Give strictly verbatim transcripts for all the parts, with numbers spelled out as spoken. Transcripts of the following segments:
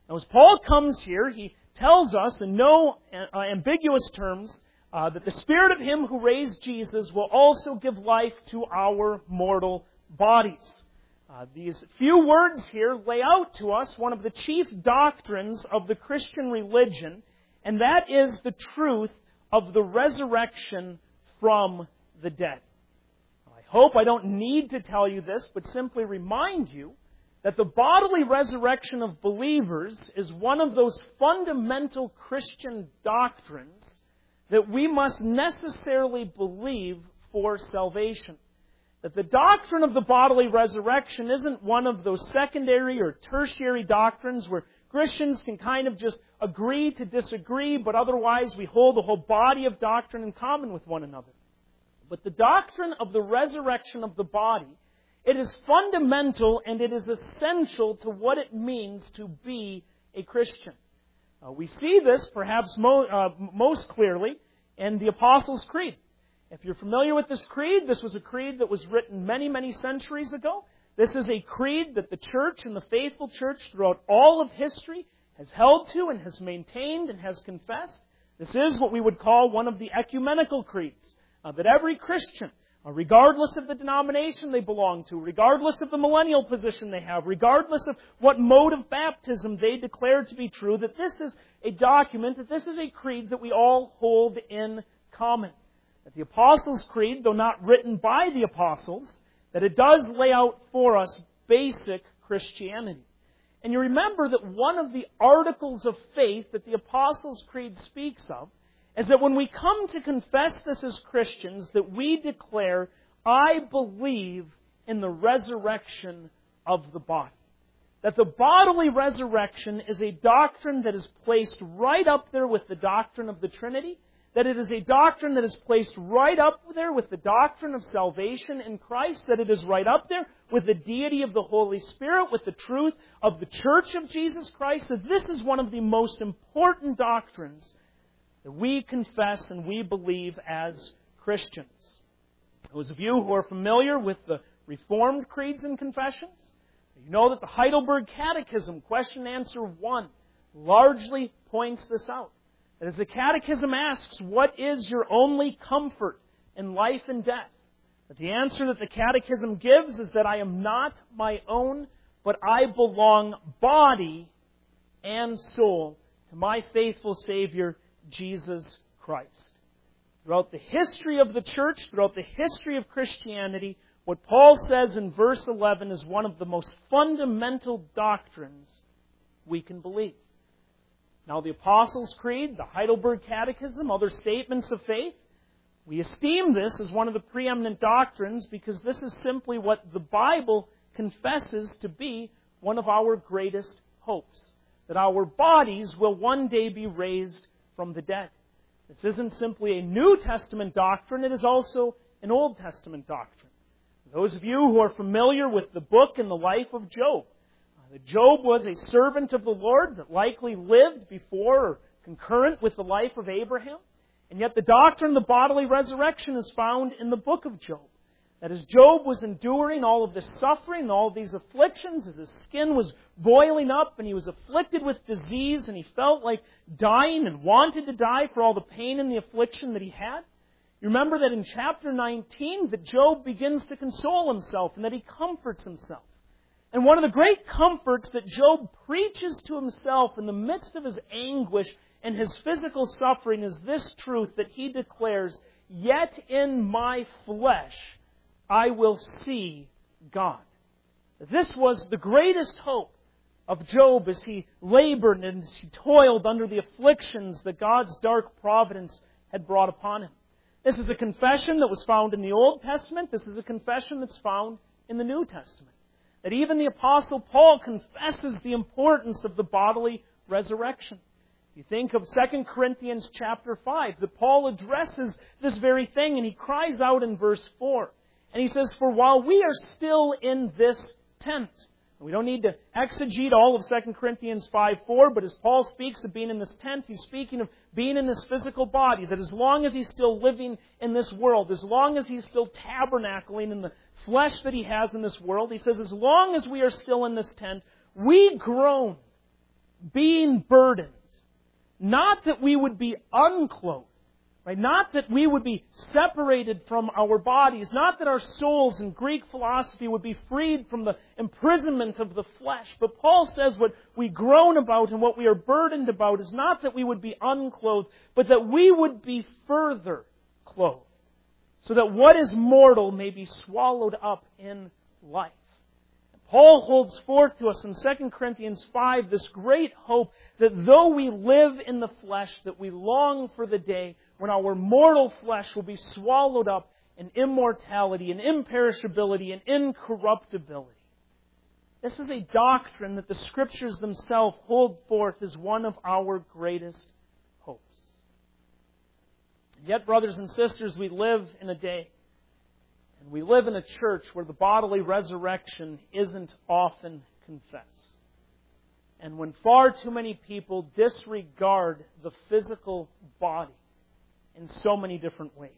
Now, as Paul comes here, he tells us in no uh, ambiguous terms uh, that the Spirit of Him who raised Jesus will also give life to our mortal bodies. Uh, these few words here lay out to us one of the chief doctrines of the Christian religion, and that is the truth of the resurrection from the dead. I hope I don't need to tell you this, but simply remind you that the bodily resurrection of believers is one of those fundamental Christian doctrines that we must necessarily believe for salvation. That the doctrine of the bodily resurrection isn't one of those secondary or tertiary doctrines where Christians can kind of just agree to disagree, but otherwise we hold a whole body of doctrine in common with one another. But the doctrine of the resurrection of the body, it is fundamental and it is essential to what it means to be a Christian. Uh, we see this perhaps mo- uh, most clearly in the Apostles' Creed. If you're familiar with this creed, this was a creed that was written many, many centuries ago. This is a creed that the church and the faithful church throughout all of history has held to and has maintained and has confessed. This is what we would call one of the ecumenical creeds, uh, that every Christian, uh, regardless of the denomination they belong to, regardless of the millennial position they have, regardless of what mode of baptism they declare to be true, that this is a document, that this is a creed that we all hold in common. That the Apostles' Creed, though not written by the Apostles, that it does lay out for us basic Christianity. And you remember that one of the articles of faith that the Apostles' Creed speaks of is that when we come to confess this as Christians, that we declare, I believe in the resurrection of the body. That the bodily resurrection is a doctrine that is placed right up there with the doctrine of the Trinity, that it is a doctrine that is placed right up there with the doctrine of salvation in Christ, that it is right up there with the deity of the Holy Spirit, with the truth of the Church of Jesus Christ, that this is one of the most important doctrines that we confess and we believe as Christians. Those of you who are familiar with the Reformed creeds and confessions, you know that the Heidelberg Catechism, question and answer one, largely points this out. That as the Catechism asks, what is your only comfort in life and death? That the answer that the Catechism gives is that I am not my own, but I belong body and soul to my faithful Savior, Jesus Christ. Throughout the history of the church, throughout the history of Christianity, what Paul says in verse eleven is one of the most fundamental doctrines we can believe. Now, the Apostles' Creed, the Heidelberg Catechism, other statements of faith, we esteem this as one of the preeminent doctrines because this is simply what the Bible confesses to be one of our greatest hopes. That our bodies will one day be raised from the dead. This isn't simply a New Testament doctrine, it is also an Old Testament doctrine. Those of you who are familiar with the book and the life of Job, Job was a servant of the Lord that likely lived before or concurrent with the life of Abraham. And yet the doctrine of the bodily resurrection is found in the book of Job. That as Job was enduring all of this suffering, all of these afflictions, as his skin was boiling up and he was afflicted with disease and he felt like dying and wanted to die for all the pain and the affliction that he had. You remember that in chapter nineteen that Job begins to console himself and that he comforts himself. And one of the great comforts that Job preaches to himself in the midst of his anguish and his physical suffering is this truth that he declares, yet in my flesh I will see God. This was the greatest hope of Job as he labored and as he toiled under the afflictions that God's dark providence had brought upon him. This is a confession that was found in the Old Testament. This is a confession that's found in the New Testament. That even the Apostle Paul confesses the importance of the bodily resurrection. You think of Second Corinthians chapter five, that Paul addresses this very thing, and he cries out in verse four. And he says, for while we are still in this tent, we don't need to exegete all of Second Corinthians five four, but as Paul speaks of being in this tent, he's speaking of being in this physical body, that as long as he's still living in this world, as long as he's still tabernacling in the flesh that he has in this world, he says, as long as we are still in this tent, we groan, being burdened. Not that we would be unclothed. Right? Not that we would be separated from our bodies. Not that our souls in Greek philosophy would be freed from the imprisonment of the flesh. But Paul says what we groan about and what we are burdened about is not that we would be unclothed, but that we would be further clothed, so that what is mortal may be swallowed up in life. Paul holds forth to us in Second Corinthians five this great hope that though we live in the flesh, that we long for the day when our mortal flesh will be swallowed up in immortality and imperishability and incorruptibility. This is a doctrine that the Scriptures themselves hold forth as one of our greatest hopes. And yet, brothers and sisters, we live in a day, and we live in a church where the bodily resurrection isn't often confessed. And when far too many people disregard the physical body in so many different ways.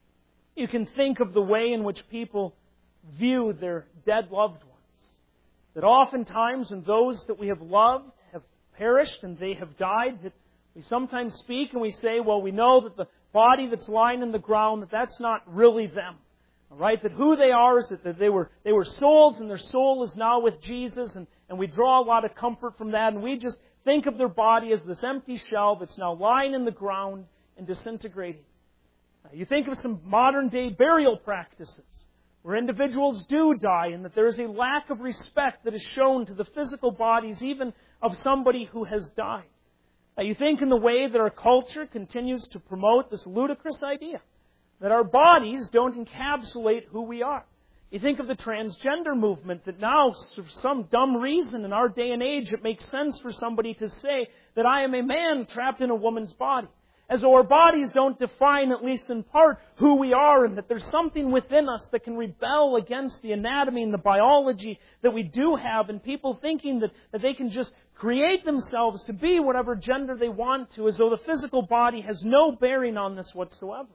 You can think of the way in which people view their dead loved ones. That oftentimes when those that we have loved have perished and they have died, that we sometimes speak and we say, well, we know that the body that's lying in the ground, that that's not really them. All right? That who they are is that they were they were souls and their soul is now with Jesus, and, and we draw a lot of comfort from that, and we just think of their body as this empty shell that's now lying in the ground and disintegrating. Uh, you think of some modern day burial practices where individuals do die and that there is a lack of respect that is shown to the physical bodies even of somebody who has died. Uh, you think in the way that our culture continues to promote this ludicrous idea that our bodies don't encapsulate who we are. You think of the transgender movement, that now, for some dumb reason in our day and age, it makes sense for somebody to say that I am a man trapped in a woman's body. As though our bodies don't define, at least in part, who we are, and that there's something within us that can rebel against the anatomy and the biology that we do have, and people thinking that, that they can just create themselves to be whatever gender they want to, as though the physical body has no bearing on this whatsoever.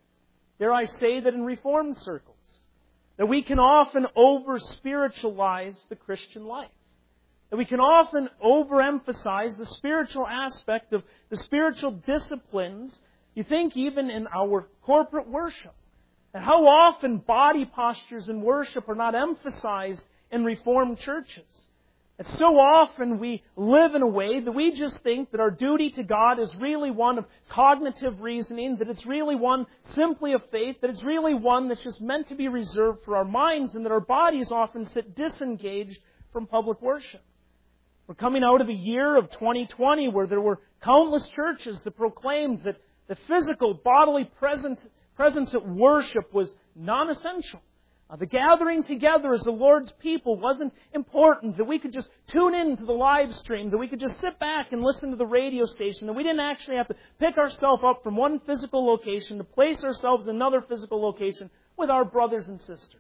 Dare I say that in Reformed circles, that we can often over-spiritualize the Christian life. That we can often overemphasize the spiritual aspect of the spiritual disciplines. You think even in our corporate worship. And how often body postures in worship are not emphasized in Reformed churches. And so often we live in a way that we just think that our duty to God is really one of cognitive reasoning, that it's really one simply of faith, that it's really one that's just meant to be reserved for our minds, and that our bodies often sit disengaged from public worship. We're coming out of a year of twenty twenty where there were countless churches that proclaimed that the physical, bodily presence, presence at worship was non-essential. Uh, the gathering together as the Lord's people wasn't important, that we could just tune in to the live stream, that we could just sit back and listen to the radio station, that we didn't actually have to pick ourselves up from one physical location to place ourselves in another physical location with our brothers and sisters.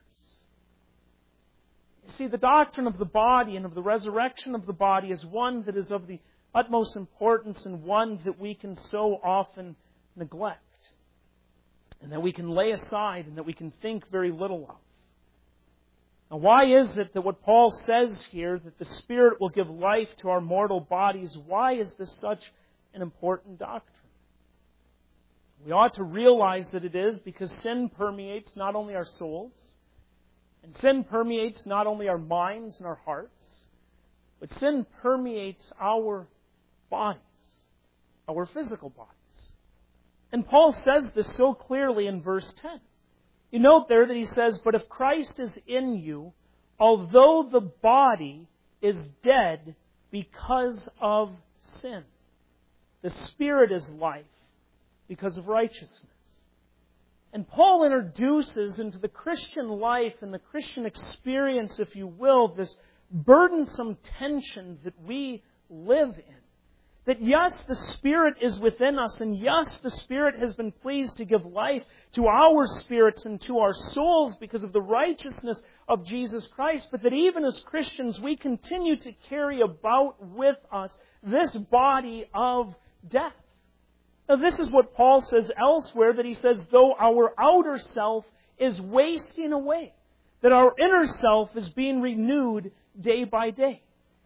You see, the doctrine of the body and of the resurrection of the body is one that is of the utmost importance and one that we can so often neglect, and that we can lay aside and that we can think very little of. Now, why is it that what Paul says here, that the Spirit will give life to our mortal bodies, why is this such an important doctrine? We ought to realize that it is because sin permeates not only our souls, and sin permeates not only our minds and our hearts, but sin permeates our bodies, our physical bodies. And Paul says this so clearly in verse ten. You note there that he says, but if Christ is in you, although the body is dead because of sin, the Spirit is life because of righteousness. And Paul introduces into the Christian life and the Christian experience, if you will, this burdensome tension that we live in. That yes, the Spirit is within us, and yes, the Spirit has been pleased to give life to our spirits and to our souls because of the righteousness of Jesus Christ, but that even as Christians, we continue to carry about with us this body of death. Now, this is what Paul says elsewhere, that he says, though our outer self is wasting away, that our inner self is being renewed day by day.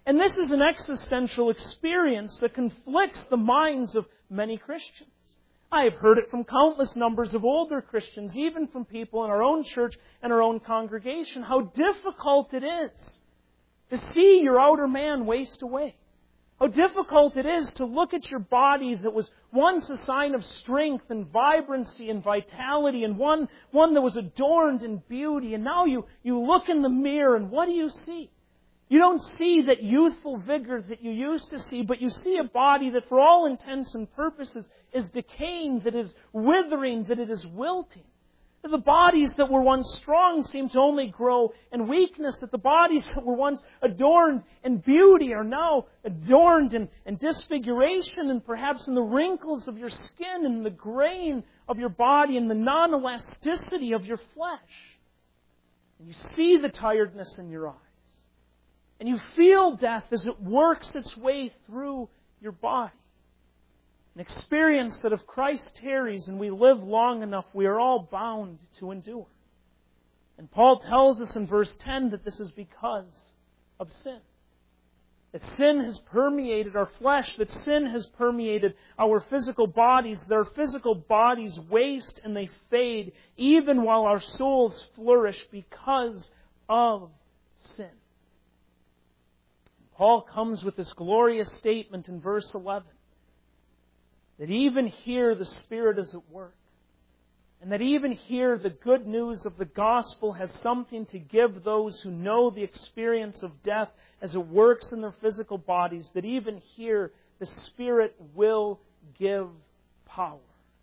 And this is an existential experience that conflicts the minds of many Christians. I have heard it from countless numbers of older Christians, even from people in our own church and our own congregation, how difficult it is to see your outer man waste away. How difficult it is to look at your body that was once a sign of strength and vibrancy and vitality, and one, one that was adorned in beauty, and now you, you look in the mirror and what do you see? You don't see that youthful vigor that you used to see, but you see a body that for all intents and purposes is decaying, that is withering, that it is wilting. That the bodies that were once strong seem to only grow in weakness, that the bodies that were once adorned in beauty are now adorned in, in disfiguration, and perhaps in the wrinkles of your skin and the grain of your body and the non-elasticity of your flesh. And you see the tiredness in your eyes. And you feel death as it works its way through your body. An experience that if Christ tarries and we live long enough, we are all bound to endure. And Paul tells us in verse ten that this is because of sin. That sin has permeated our flesh, that sin has permeated our physical bodies, that our physical bodies waste and they fade, even while our souls flourish because of sin. Paul comes with this glorious statement in verse eleven, that even here the Spirit is at work, and that even here the good news of the gospel has something to give those who know the experience of death as it works in their physical bodies, that even here the Spirit will give power.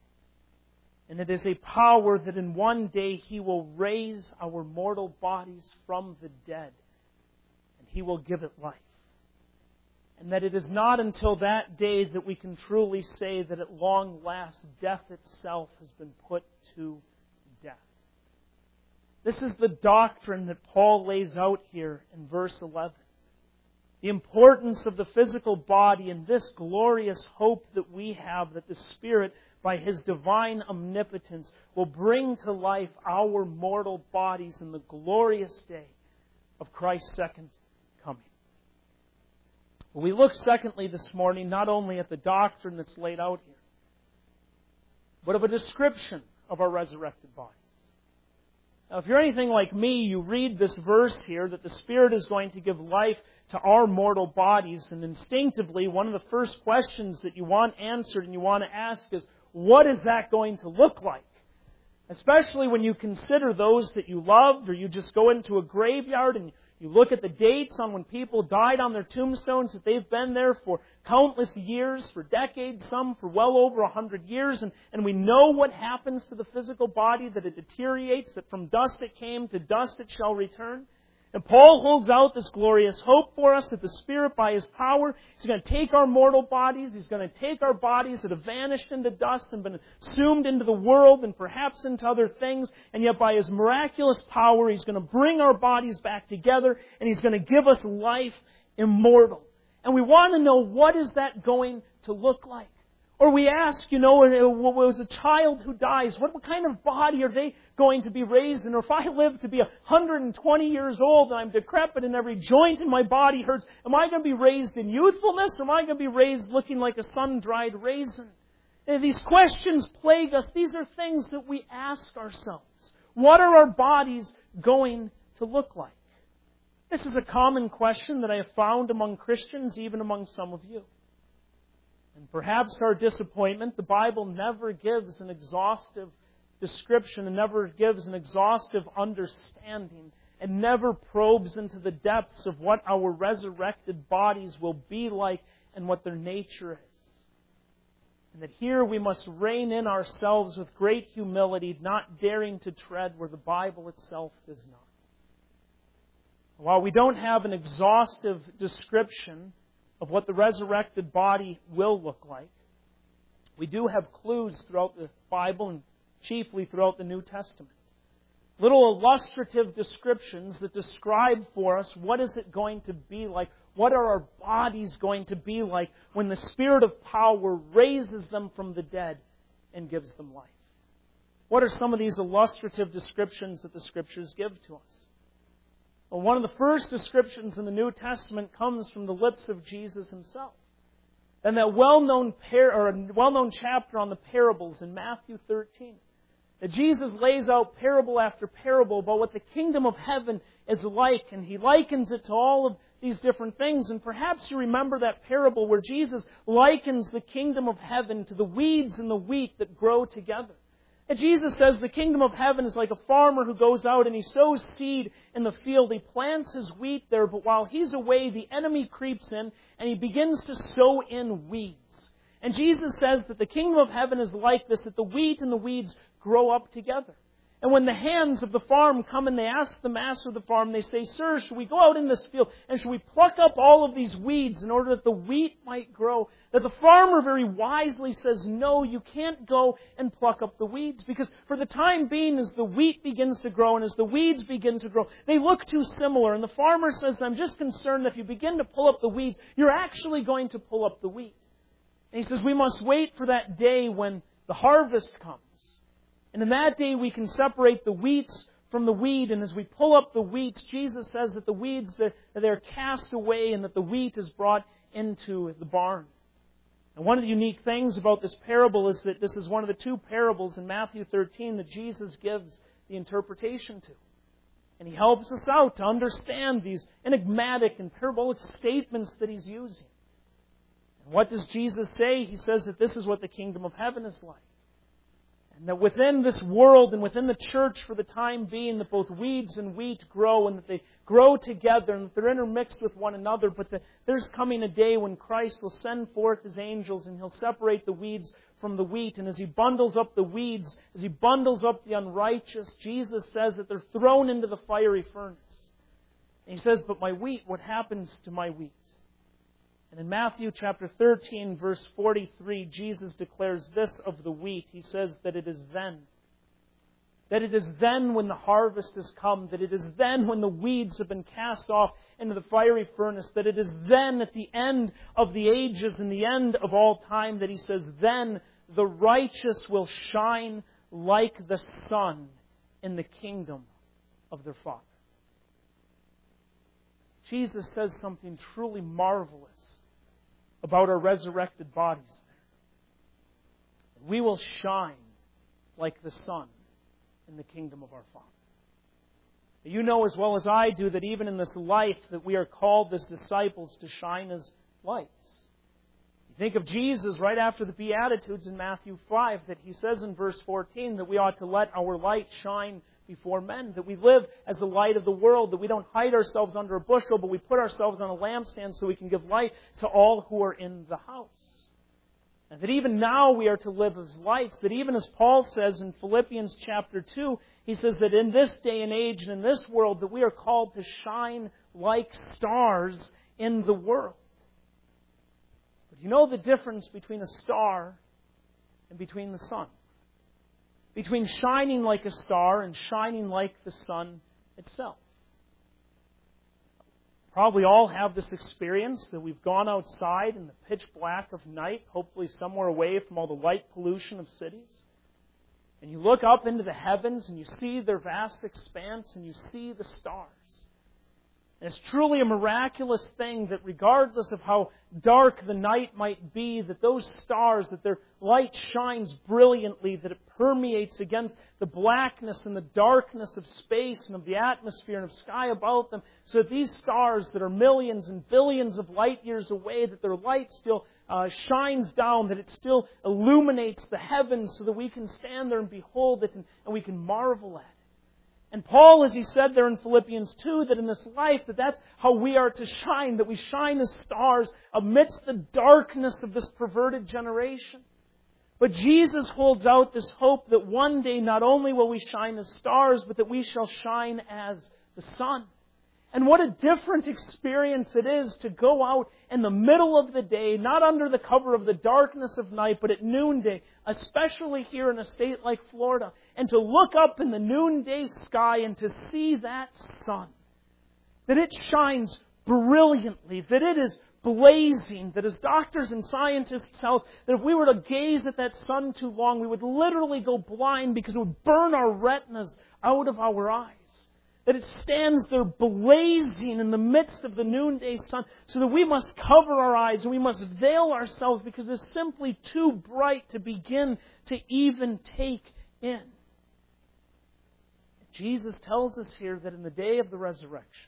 And it is a power that in one day He will raise our mortal bodies from the dead, and He will give it life. And that it is not until that day that we can truly say that at long last, death itself has been put to death. This is the doctrine that Paul lays out here in verse eleven. The importance of the physical body and this glorious hope that we have that the Spirit, by His divine omnipotence, will bring to life our mortal bodies in the glorious day of Christ's second coming. We look, secondly, this morning, not only at the doctrine that's laid out here, but of a description of our resurrected bodies. Now, if you're anything like me, you read this verse here that the Spirit is going to give life to our mortal bodies, and instinctively, one of the first questions that you want answered and you want to ask is, what is that going to look like? Especially when you consider those that you loved, or you just go into a graveyard and you look at the dates on when people died on their tombstones, that they've been there for countless years, for decades, some for well over a hundred years, and, and we know what happens to the physical body, that it deteriorates, that from dust it came, to dust it shall return. And Paul holds out this glorious hope for us that the Spirit, by His power, He's going to take our mortal bodies, He's going to take our bodies that have vanished into dust and been assumed into the world and perhaps into other things, and yet by His miraculous power, He's going to bring our bodies back together and He's going to give us life immortal. And we want to know, what is that going to look like? Or we ask, you know, it was a child who dies, what, what kind of body are they going to be raised in? Or if I live to be one hundred twenty years old and I'm decrepit and every joint in my body hurts, am I going to be raised in youthfulness, or am I going to be raised looking like a sun-dried raisin? And these questions plague us. These are things that we ask ourselves. What are our bodies going to look like? This is a common question that I have found among Christians, even among some of you. And perhaps to our disappointment, the Bible never gives an exhaustive description and never gives an exhaustive understanding and never probes into the depths of what our resurrected bodies will be like and what their nature is. And that here we must rein in ourselves with great humility, not daring to tread where the Bible itself does not. While we don't have an exhaustive description of what the resurrected body will look like, we do have clues throughout the Bible and chiefly throughout the New Testament. Little illustrative descriptions that describe for us what is it going to be like, what are our bodies going to be like when the Spirit of power raises them from the dead and gives them life. What are some of these illustrative descriptions that the Scriptures give to us? Well, one of the first descriptions in the New Testament comes from the lips of Jesus himself. And that well-known par- or well-known chapter on the parables in Matthew thirteen. That Jesus lays out parable after parable about what the kingdom of heaven is like, and He likens it to all of these different things. And perhaps you remember that parable where Jesus likens the kingdom of heaven to the weeds and the wheat that grow together. And Jesus says the kingdom of heaven is like a farmer who goes out and he sows seed in the field. He plants his wheat there, but while he's away, the enemy creeps in and he begins to sow in weeds. And Jesus says that the kingdom of heaven is like this, that the wheat and the weeds grow up together. And when the hands of the farm come and they ask the master of the farm, they say, "Sir, should we go out in this field and should we pluck up all of these weeds in order that the wheat might grow?" That the farmer very wisely says, "No, you can't go and pluck up the weeds, because for the time being, as the wheat begins to grow and as the weeds begin to grow, they look too similar." And the farmer says, "I'm just concerned that if you begin to pull up the weeds, you're actually going to pull up the wheat." And he says, "We must wait for that day when the harvest comes. And in that day we can separate the wheats from the weed. And as we pull up the wheat, Jesus says that the weeds, they're, they're cast away and that the wheat is brought into the barn." And one of the unique things about this parable is that this is one of the two parables in Matthew thirteen that Jesus gives the interpretation to. And He helps us out to understand these enigmatic and parabolic statements that He's using. And what does Jesus say? He says that this is what the kingdom of heaven is like. And that within this world and within the church for the time being, that both weeds and wheat grow and that they grow together and that they're intermixed with one another. But that there's coming a day when Christ will send forth His angels and He'll separate the weeds from the wheat. And as He bundles up the weeds, as He bundles up the unrighteous, Jesus says that they're thrown into the fiery furnace. And He says, "But my wheat, what happens to my wheat?" And in Matthew chapter thirteen, verse forty-three, Jesus declares this of the wheat. He says that it is then. That it is then when the harvest has come. That it is then when the weeds have been cast off into the fiery furnace. That it is then at the end of the ages and the end of all time that He says, "Then the righteous will shine like the sun in the kingdom of their Father." Jesus says something truly marvelous about our resurrected bodies. We will shine like the sun in the kingdom of our Father. You know as well as I do that even in this life that we are called as disciples to shine as lights. You think of Jesus right after the Beatitudes in Matthew five, that He says in verse fourteen that we ought to let our light shine before men, that we live as the light of the world, that we don't hide ourselves under a bushel, but we put ourselves on a lampstand so we can give light to all who are in the house. And that even now we are to live as lights, that even as Paul says in Philippians chapter two, he says that in this day and age and in this world that we are called to shine like stars in the world. But you know the difference between a star and between the sun? Between shining like a star and shining like the sun itself. Probably all have this experience that we've gone outside in the pitch black of night, hopefully somewhere away from all the light pollution of cities. And you look up into the heavens and you see their vast expanse and you see the stars. And it's truly a miraculous thing that regardless of how dark the night might be, that those stars, that their light shines brilliantly, that it permeates against the blackness and the darkness of space and of the atmosphere and of sky about them, so that these stars that are millions and billions of light years away, that their light still uh, shines down, that it still illuminates the heavens so that we can stand there and behold it and, and we can marvel at it. And Paul, as he said there in Philippians two, that in this life, that that's how we are to shine, that we shine as stars amidst the darkness of this perverted generation. But Jesus holds out this hope that one day not only will we shine as stars, but that we shall shine as the sun. And what a different experience it is to go out in the middle of the day, not under the cover of the darkness of night, but at noonday, especially here in a state like Florida, and to look up in the noonday sky and to see that sun. That it shines brilliantly, that it is blazing, that as doctors and scientists tell us, that if we were to gaze at that sun too long, we would literally go blind because it would burn our retinas out of our eyes. that it stands there blazing in the midst of the noonday sun, so that we must cover our eyes and we must veil ourselves because it's simply too bright to begin to even take in. Jesus tells us here that in the day of the resurrection,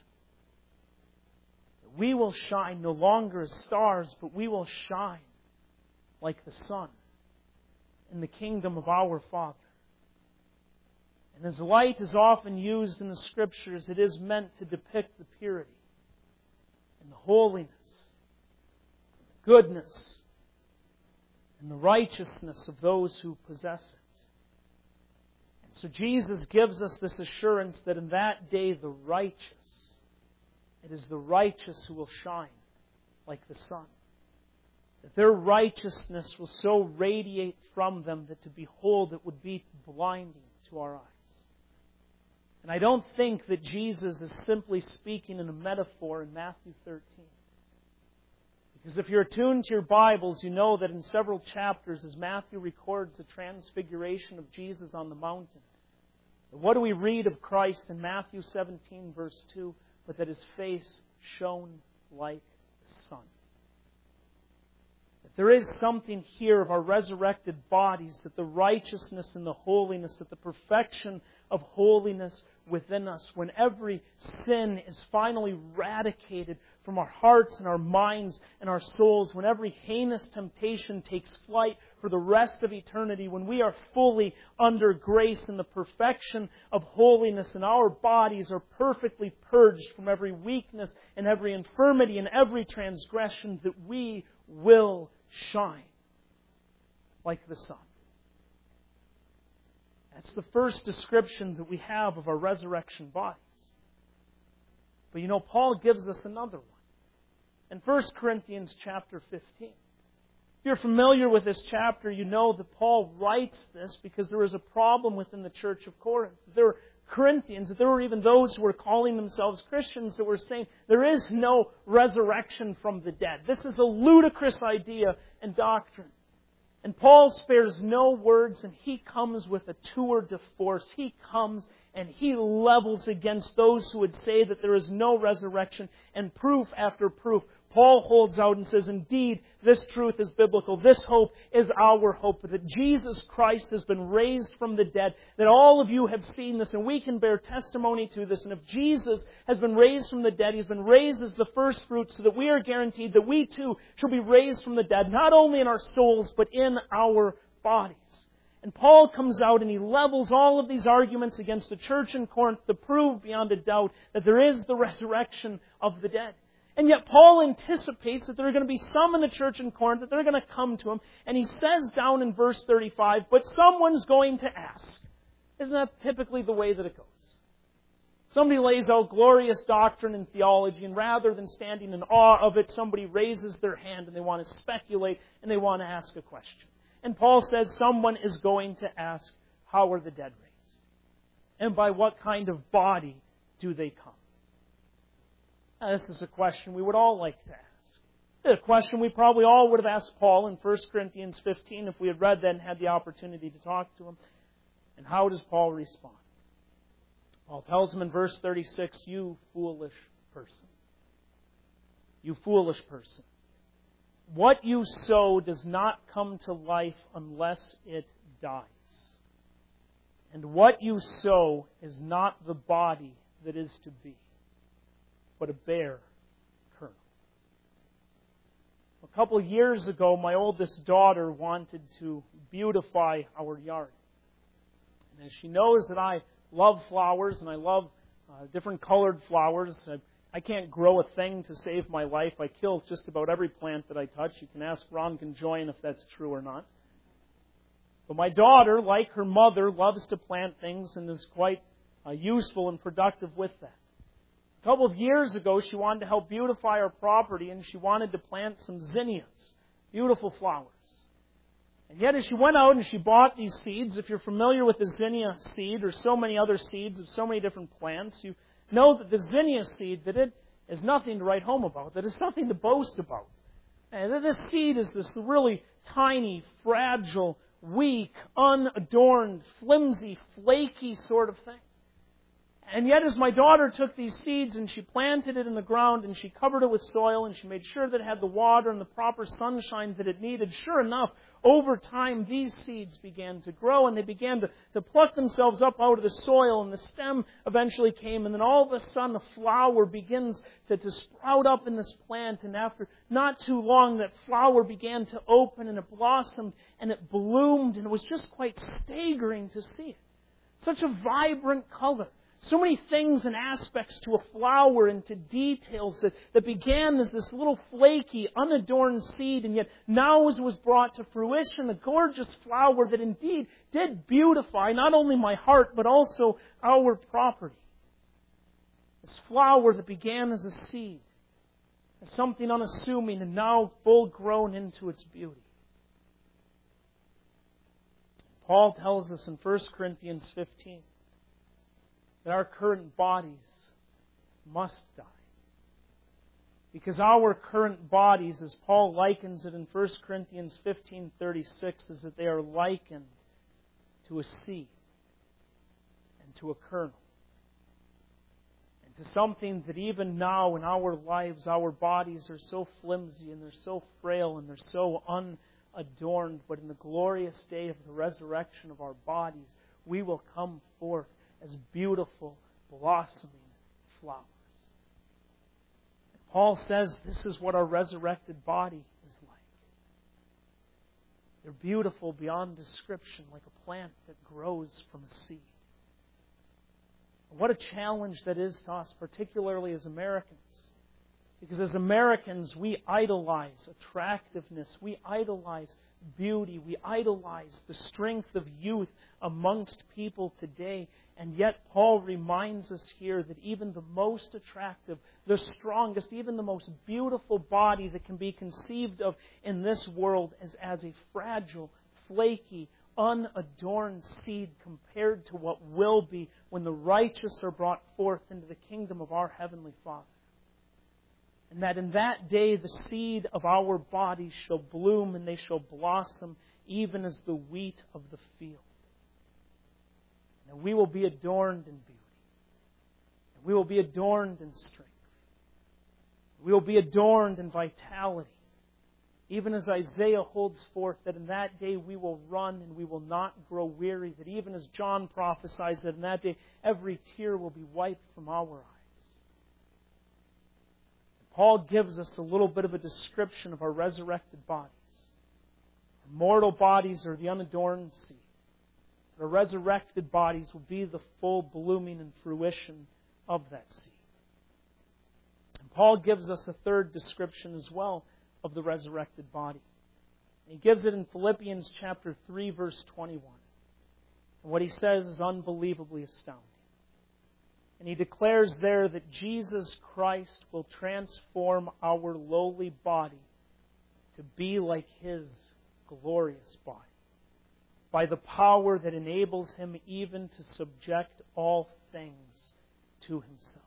we will shine no longer as stars, but we will shine like the sun in the kingdom of our Father. And as light is often used in the Scriptures, it is meant to depict the purity and the holiness, the goodness, and the righteousness of those who possess it. And so Jesus gives us this assurance that in that day the righteous, it is the righteous who will shine like the sun. That their righteousness will so radiate from them that to behold it would be blinding to our eyes. And I don't think that Jesus is simply speaking in a metaphor in Matthew thirteen. Because if you're attuned to your Bibles, you know that in several chapters, as Matthew records the transfiguration of Jesus on the mountain, what do we read of Christ in Matthew seventeen, verse two? But that His face shone like the sun. That there is something here of our resurrected bodies, that the righteousness and the holiness, that the perfection of holiness within us, when every sin is finally eradicated from our hearts and our minds and our souls, when every heinous temptation takes flight for the rest of eternity, when we are fully under grace and the perfection of holiness and our bodies are perfectly purged from every weakness and every infirmity and every transgression, that we will shine like the sun. That's the first description that we have of our resurrection bodies. But you know, Paul gives us another one. In First Corinthians chapter fifteen. If you're familiar with this chapter, you know that Paul writes this because there was a problem within the church of Corinth. There were Corinthians, that there were even those who were calling themselves Christians that were saying there is no resurrection from the dead. This is a ludicrous idea and doctrine. And Paul spares no words, and he comes with a tour de force. He comes and he levels against those who would say that there is no resurrection, and proof after proof. Paul holds out and says, indeed, this truth is biblical. This hope is our hope, that Jesus Christ has been raised from the dead, that all of you have seen this, and we can bear testimony to this. And if Jesus has been raised from the dead, He's been raised as the first fruits, so that we are guaranteed that we too shall be raised from the dead, not only in our souls, but in our bodies. And Paul comes out and he levels all of these arguments against the church in Corinth to prove beyond a doubt that there is the resurrection of the dead. And yet Paul anticipates that there are going to be some in the church in Corinth that they're going to come to him. And he says down in verse thirty-five, but someone's going to ask. Isn't that typically the way that it goes? Somebody lays out glorious doctrine and theology, and rather than standing in awe of it, somebody raises their hand and they want to speculate and they want to ask a question. And Paul says someone is going to ask, how are the dead raised? And by what kind of body do they come? Now, this is a question we would all like to ask. A question we probably all would have asked Paul in First Corinthians fifteen if we had read that and had the opportunity to talk to him. And how does Paul respond? Paul tells him in verse thirty-six, you foolish person. You foolish person. What you sow does not come to life unless it dies. And what you sow is not the body that is to be, but a bare kernel. A couple of years ago, my oldest daughter wanted to beautify our yard. And as she knows that I love flowers and I love uh, different colored flowers, I, I can't grow a thing to save my life. I kill just about every plant that I touch. You can ask Ron Conjoin if that's true or not. But my daughter, like her mother, loves to plant things and is quite uh, useful and productive with that. A couple of years ago, she wanted to help beautify our property, and she wanted to plant some zinnias, beautiful flowers. And yet as she went out and she bought these seeds, if you're familiar with the zinnia seed or so many other seeds of so many different plants, you know that the zinnia seed, that it is nothing to write home about, that it's nothing to boast about. And that this seed is this really tiny, fragile, weak, unadorned, flimsy, flaky sort of thing. And yet as my daughter took these seeds and she planted it in the ground and she covered it with soil and she made sure that it had the water and the proper sunshine that it needed, sure enough, over time these seeds began to grow and they began to, to pluck themselves up out of the soil, and the stem eventually came, and then all of a sudden a flower begins to, to sprout up in this plant, and after not too long that flower began to open and it blossomed and it bloomed, and it was just quite staggering to see it. Such a vibrant color. So many things and aspects to a flower and to details that, that began as this little flaky, unadorned seed, and yet now as it was brought to fruition, a gorgeous flower that indeed did beautify not only my heart, but also our property. This flower that began as a seed, as something unassuming, and now full grown into its beauty. Paul tells us in First Corinthians fifteen, that our current bodies must die. Because our current bodies, as Paul likens it in First Corinthians fifteen thirty-six, is that they are likened to a seed and to a kernel. And to something that even now in our lives, our bodies are so flimsy and they're so frail and they're so unadorned, but in the glorious day of the resurrection of our bodies, we will come forth as beautiful, blossoming flowers. And Paul says this is what our resurrected body is like. They're beautiful beyond description, like a plant that grows from a seed. And what a challenge that is to us, particularly as Americans. Because as Americans, we idolize attractiveness, we idolize beauty, we idolize the strength of youth amongst people today. And yet Paul reminds us here that even the most attractive, the strongest, even the most beautiful body that can be conceived of in this world is as a fragile, flaky, unadorned seed compared to what will be when the righteous are brought forth into the kingdom of our Heavenly Father. And that in that day the seed of our bodies shall bloom and they shall blossom even as the wheat of the field. And we will be adorned in beauty. And we will be adorned in strength. We will be adorned in vitality. Even as Isaiah holds forth that in that day we will run and we will not grow weary. That even as John prophesies that in that day every tear will be wiped from our eyes. Paul gives us a little bit of a description of our resurrected bodies. Our mortal bodies are the unadorned seed. Our resurrected bodies will be the full blooming and fruition of that seed. And Paul gives us a third description as well of the resurrected body. And he gives it in Philippians chapter three, verse twenty-one. And what he says is unbelievably astounding. And he declares there that Jesus Christ will transform our lowly body to be like His glorious body, by the power that enables Him even to subject all things to Himself.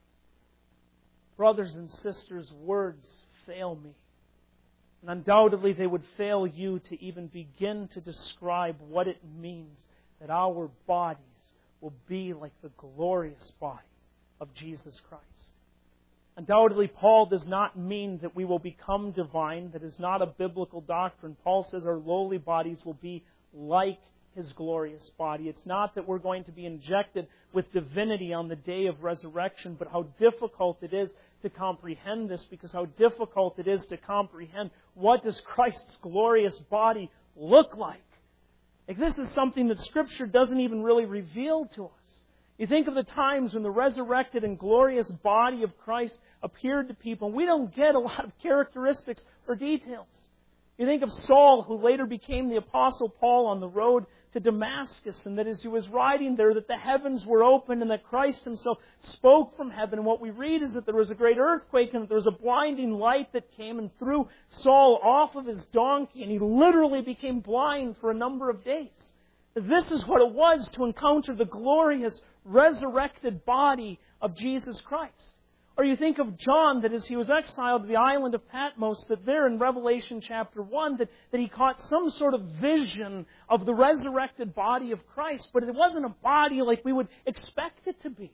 Brothers and sisters, words fail me. And undoubtedly they would fail you to even begin to describe what it means that our bodies will be like the glorious body of Jesus Christ. Undoubtedly, Paul does not mean that we will become divine. That is not a biblical doctrine. Paul says our lowly bodies will be like His glorious body. It's not that we're going to be injected with divinity on the day of resurrection, but how difficult it is to comprehend this, because how difficult it is to comprehend what does Christ's glorious body look like. Like, this is something that Scripture doesn't even really reveal to us. You think of the times when the resurrected and glorious body of Christ appeared to people, and we don't get a lot of characteristics or details. You think of Saul, who later became the Apostle Paul on the road to Damascus, and that as he was riding there, that the heavens were opened and that Christ Himself spoke from heaven. And what we read is that there was a great earthquake and that there was a blinding light that came and threw Saul off of his donkey, and he literally became blind for a number of days. This is what it was to encounter the glorious resurrected body of Jesus Christ. Or you think of John, that as he was exiled to the island of Patmos, that there in Revelation chapter one, that, that he caught some sort of vision of the resurrected body of Christ. But it wasn't a body like we would expect it to be.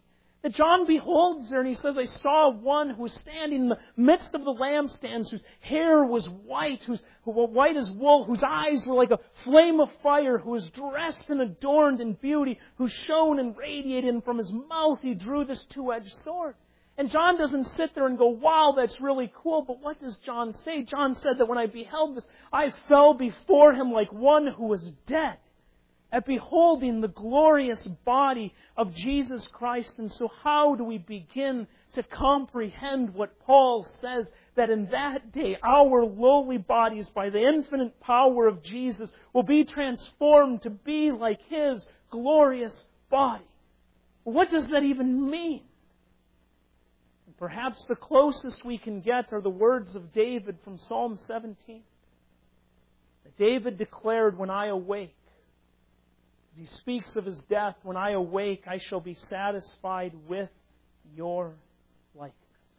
That John beholds there and he says, I saw one who was standing in the midst of the lampstands, whose hair was white, whose who were white as wool, whose eyes were like a flame of fire, who was dressed and adorned in beauty, who shone and radiated, and from his mouth he drew this two-edged sword. And John doesn't sit there and go, wow, that's really cool. But what does John say? John said that when I beheld this, I fell before him like one who was dead, at beholding the glorious body of Jesus Christ. And so how do we begin to comprehend what Paul says, that in that day our lowly bodies, by the infinite power of Jesus, will be transformed to be like His glorious body? What does that even mean? Perhaps the closest we can get are the words of David from Psalm seventeen. David declared, when I awake, as he speaks of his death, when I awake, I shall be satisfied with your likeness.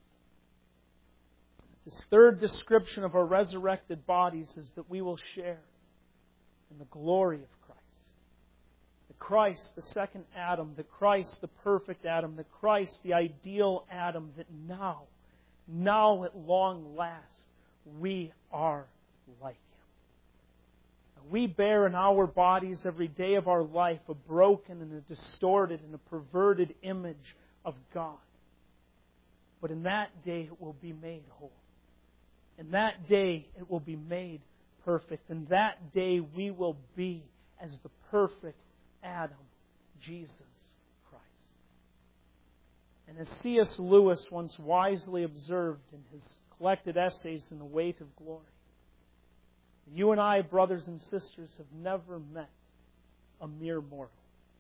This third description of our resurrected bodies is that we will share in the glory of Christ. The Christ, the second Adam, the Christ, the perfect Adam, the Christ, the ideal Adam, that now, now at long last, we are like Him. We bear in our bodies every day of our life a broken and a distorted and a perverted image of God. But in that day it will be made whole. In that day it will be made perfect. In that day we will be as the perfect Adam, Jesus Christ. And as C S Lewis once wisely observed in his collected essays in The Weight of Glory, you and I, brothers and sisters, have never met a mere mortal.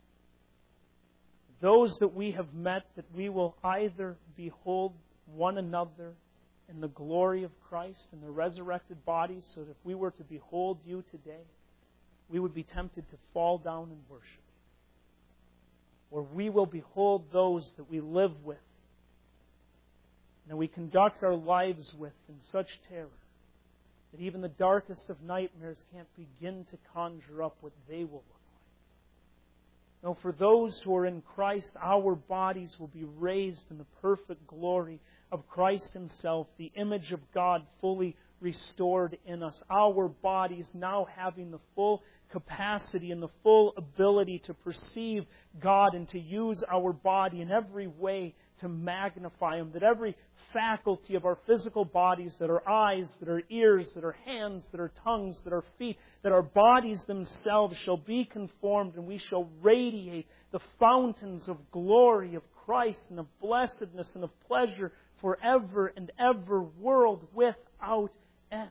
Those that we have met, that we will either behold one another in the glory of Christ in their resurrected bodies, so that if we were to behold you today, we would be tempted to fall down and worship you. Or we will behold those that we live with and that we conduct our lives with in such terror that even the darkest of nightmares can't begin to conjure up what they will look like. No, for those who are in Christ, our bodies will be raised in the perfect glory of Christ Himself, the image of God fully restored in us. Our bodies now having the full capacity and the full ability to perceive God and to use our body in every way to magnify Him. That every faculty of our physical bodies, that our eyes, that our ears, that our hands, that our tongues, that our feet, that our bodies themselves shall be conformed, and we shall radiate the fountains of glory of Christ and of blessedness and of pleasure forever and ever, world without end.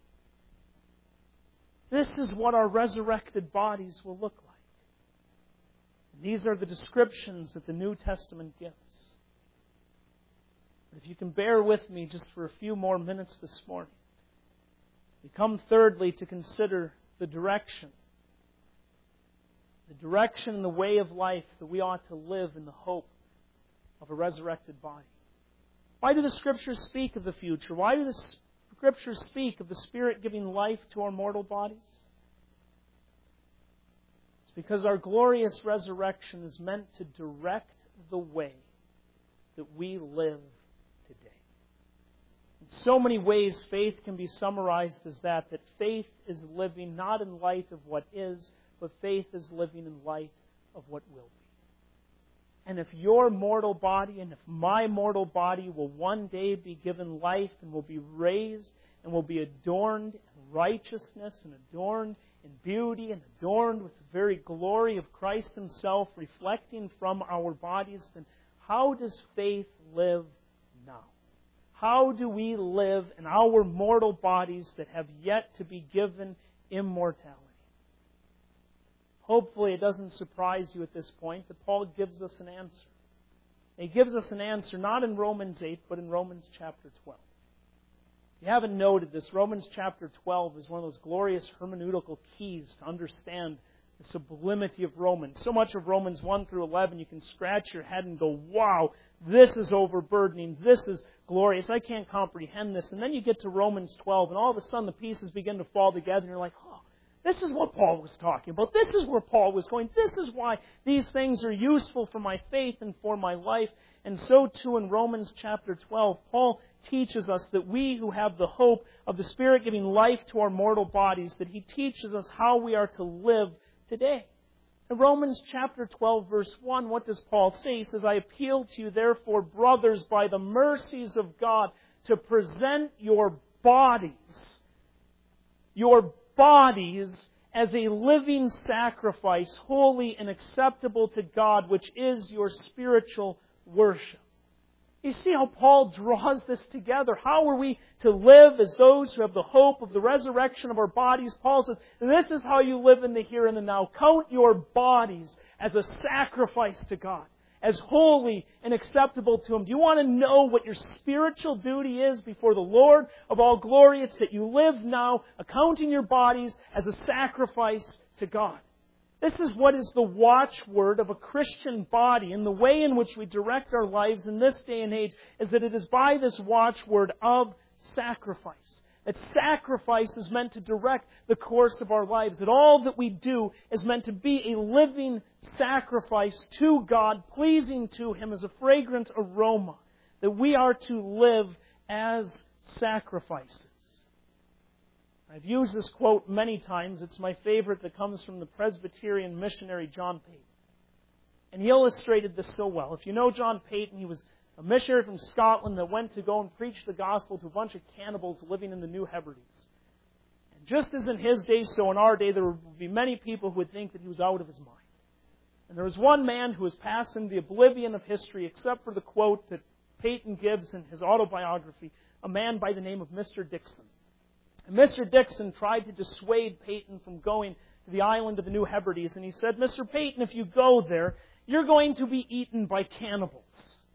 This is what our resurrected bodies will look like. And these are the descriptions that the New Testament gives. But if you can bear with me just for a few more minutes this morning, we come thirdly to consider the direction. The direction and the way of life that we ought to live in the hope of a resurrected body. Why do the Scriptures speak of the future? Why do the Scriptures speak of the Spirit giving life to our mortal bodies? It's because our glorious resurrection is meant to direct the way that we live today. In so many ways, faith can be summarized as that, that faith is living not in light of what is, but faith is living in light of what will be. And if your mortal body and if my mortal body will one day be given life and will be raised and will be adorned in righteousness and adorned in beauty and adorned with the very glory of Christ Himself reflecting from our bodies, then how does faith live now? How do we live in our mortal bodies that have yet to be given immortality? Hopefully it doesn't surprise you at this point that Paul gives us an answer. He gives us an answer not in Romans eight, but in Romans chapter twelve. If you haven't noted this, Romans chapter twelve is one of those glorious hermeneutical keys to understand the sublimity of Romans. So much of Romans one through eleven, you can scratch your head and go, wow, this is overburdening, this is glorious, I can't comprehend this. And then you get to Romans twelve, and all of a sudden the pieces begin to fall together, and you're like, oh, This is what Paul was talking about. This is where Paul was going. This is why these things are useful for my faith and for my life. And so too in Romans chapter twelve, Paul teaches us that we who have the hope of the Spirit giving life to our mortal bodies, that he teaches us how we are to live today. In Romans chapter twelve, verse one, what does Paul say? He says, I appeal to you, therefore, brothers, by the mercies of God, to present your bodies, your bodies as a living sacrifice, holy and acceptable to God, which is your spiritual worship. You see how Paul draws this together. How are we to live as those who have the hope of the resurrection of our bodies? Paul says, this is how you live in the here and the now. Count your bodies as a sacrifice to God, as holy and acceptable to Him. Do you want to know what your spiritual duty is before the Lord of all glory? It's that you live now accounting your bodies as a sacrifice to God. This is what is the watchword of a Christian body, and the way in which we direct our lives in this day and age is that it is by this watchword of sacrifice. That sacrifice is meant to direct the course of our lives. That all that we do is meant to be a living sacrifice to God, pleasing to Him as a fragrant aroma. That we are to live as sacrifices. I've used this quote many times. It's my favorite that comes from the Presbyterian missionary John Peyton. And he illustrated this so well. If you know John Peyton, he was a missionary from Scotland that went to go and preach the gospel to a bunch of cannibals living in the New Hebrides. And just as in his day, so in our day, there would be many people who would think that he was out of his mind. And there was one man who was passing the oblivion of history, except for the quote that Peyton gives in his autobiography, a man by the name of Mister Dixon. And Mister Dixon tried to dissuade Peyton from going to the island of the New Hebrides. And he said, Mister Peyton, if you go there, you're going to be eaten by cannibals.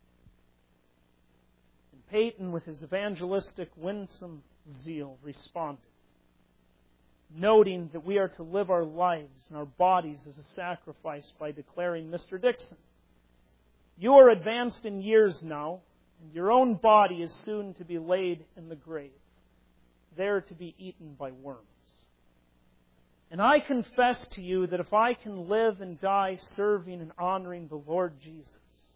And Peyton, with his evangelistic, winsome zeal, responded, noting that we are to live our lives and our bodies as a sacrifice by declaring, Mister Dixon, you are advanced in years now, and your own body is soon to be laid in the grave, there to be eaten by worms. And I confess to you that if I can live and die serving and honoring the Lord Jesus,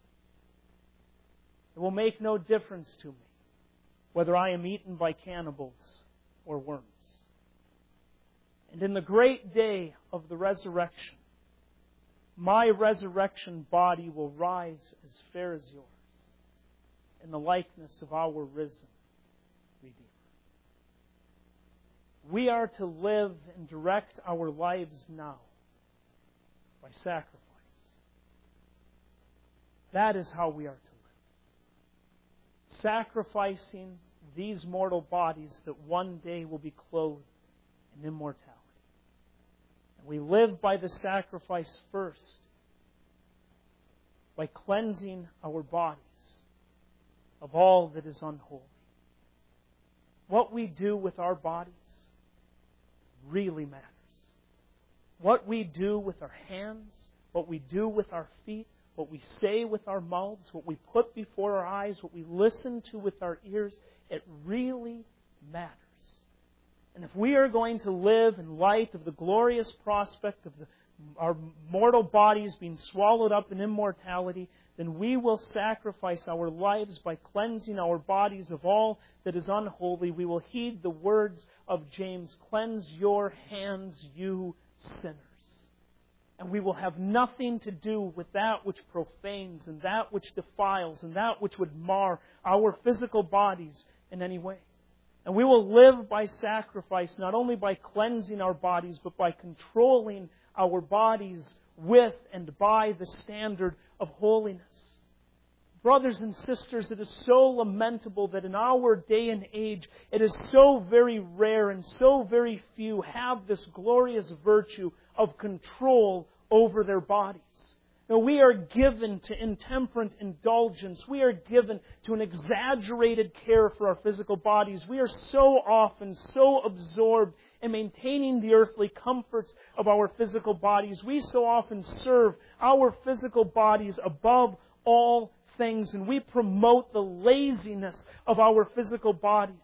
it will make no difference to me whether I am eaten by cannibals or worms. And in the great day of the resurrection, my resurrection body will rise as fair as yours in the likeness of our risen Redeemer. We are to live and direct our lives now by sacrifice. That is how we are to live. Sacrificing these mortal bodies that one day will be clothed in immortality. And we live by the sacrifice first, by cleansing our bodies of all that is unholy. What we do with our bodies really matters. What we do with our hands, what we do with our feet, what we say with our mouths, what we put before our eyes, what we listen to with our ears, it really matters. And if we are going to live in light of the glorious prospect of the, our mortal bodies being swallowed up in immortality, then we will sacrifice our lives by cleansing our bodies of all that is unholy. We will heed the words of James, cleanse your hands, you sinners. And we will have nothing to do with that which profanes and that which defiles and that which would mar our physical bodies in any way. And we will live by sacrifice, not only by cleansing our bodies, but by controlling our bodies with and by the standard of holiness. Brothers and sisters, it is so lamentable that in our day and age, it is so very rare and so very few have this glorious virtue of control over their bodies. Now, we are given to intemperate indulgence. We are given to an exaggerated care for our physical bodies. We are so often so absorbed in maintaining the earthly comforts of our physical bodies. We so often serve our physical bodies above all things, and we promote the laziness of our physical bodies.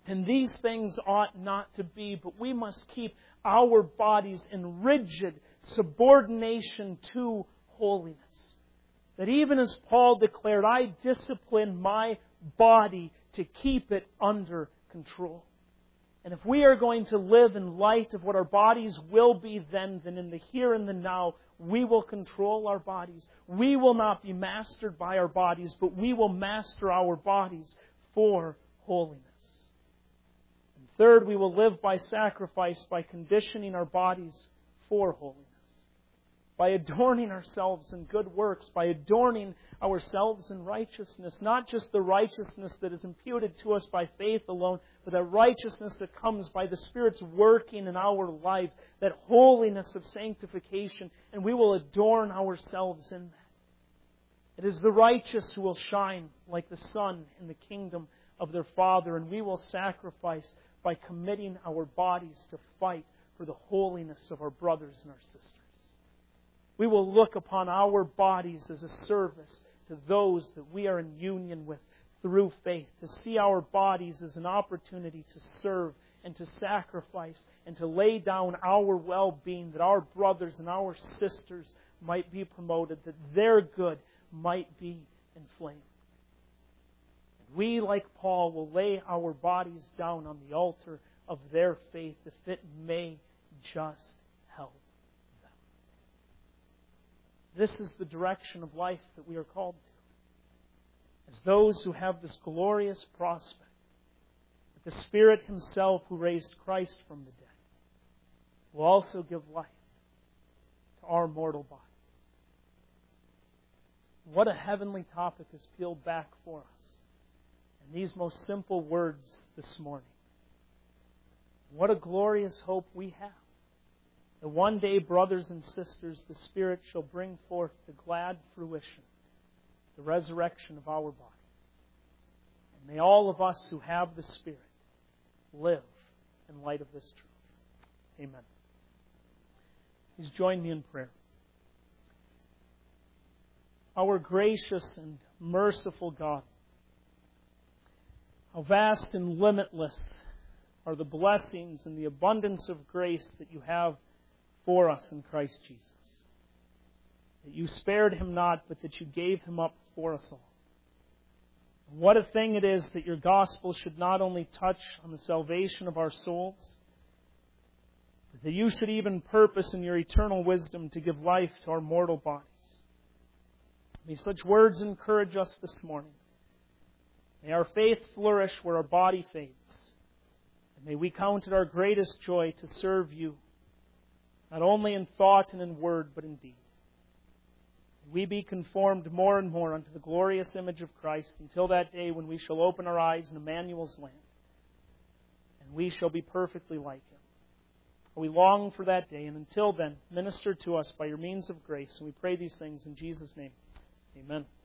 And these things ought not to be, but we must keep our bodies in rigid subordination to holiness. That even as Paul declared, I discipline my body to keep it under control. And if we are going to live in light of what our bodies will be then, then in the here and the now, we will control our bodies. We will not be mastered by our bodies, but we will master our bodies for holiness. And third, we will live by sacrifice, by conditioning our bodies for holiness. By adorning ourselves in good works, by adorning ourselves in righteousness. Not just the righteousness that is imputed to us by faith alone, but the righteousness that comes by the Spirit's working in our lives, that holiness of sanctification, and we will adorn ourselves in that. It is the righteous who will shine like the sun in the kingdom of their Father, and we will sacrifice by committing our bodies to fight for the holiness of our brothers and our sisters. We will look upon our bodies as a service to those that we are in union with through faith, to see our bodies as an opportunity to serve and to sacrifice and to lay down our well-being, that our brothers and our sisters might be promoted, that their good might be inflamed. And we, like Paul, will lay our bodies down on the altar of their faith if it may just help. This is the direction of life that we are called to. As those who have this glorious prospect, that the Spirit Himself who raised Christ from the dead will also give life to our mortal bodies. What a heavenly topic is peeled back for us in these most simple words this morning. What a glorious hope we have. That one day, brothers and sisters, the Spirit shall bring forth the glad fruition, the resurrection of our bodies. And may all of us who have the Spirit live in light of this truth. Amen. Please join me in prayer. Our gracious and merciful God, how vast and limitless are the blessings and the abundance of grace that you have for us in Christ Jesus. That you spared Him not, but that you gave Him up for us all. And what a thing it is that your gospel should not only touch on the salvation of our souls, but that you should even purpose in your eternal wisdom to give life to our mortal bodies. May such words encourage us this morning. May our faith flourish where our body fades. And may we count it our greatest joy to serve you, not only in thought and in word, but in deed. We be conformed more and more unto the glorious image of Christ until that day when we shall open our eyes in Emmanuel's land, and we shall be perfectly like Him. We long for that day, and until then, minister to us by your means of grace, and we pray these things in Jesus' name. Amen.